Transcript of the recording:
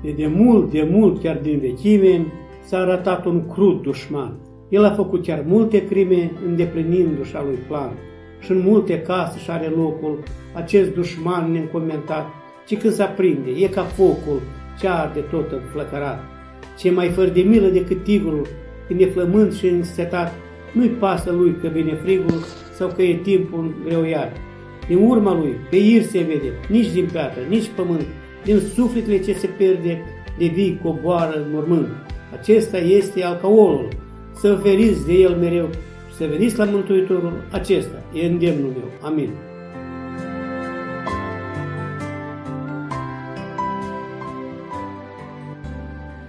De mult, chiar din vechime, s-a arătat un crud dușman. El a făcut chiar multe crime, îndeplinindu-și a lui plan. Și în multe case și are locul acest dușman neîncomentat, ci când s-aprinde, e ca focul ce arde tot înflăcărat. Ce mai fără de milă decât tigrul, când e flământ și însetat, nu-i pasă lui că vine frigul sau că e timpul greuiat. Din urma lui, pe ir se vede, nici din piatră, nici pământ, din sufletele ce se pierde, de vii coboară în mormânt. Acesta este alcoolul, să feriți de el mereu și să veniți la Mântuitorul, acesta e îndemnul meu. Amin.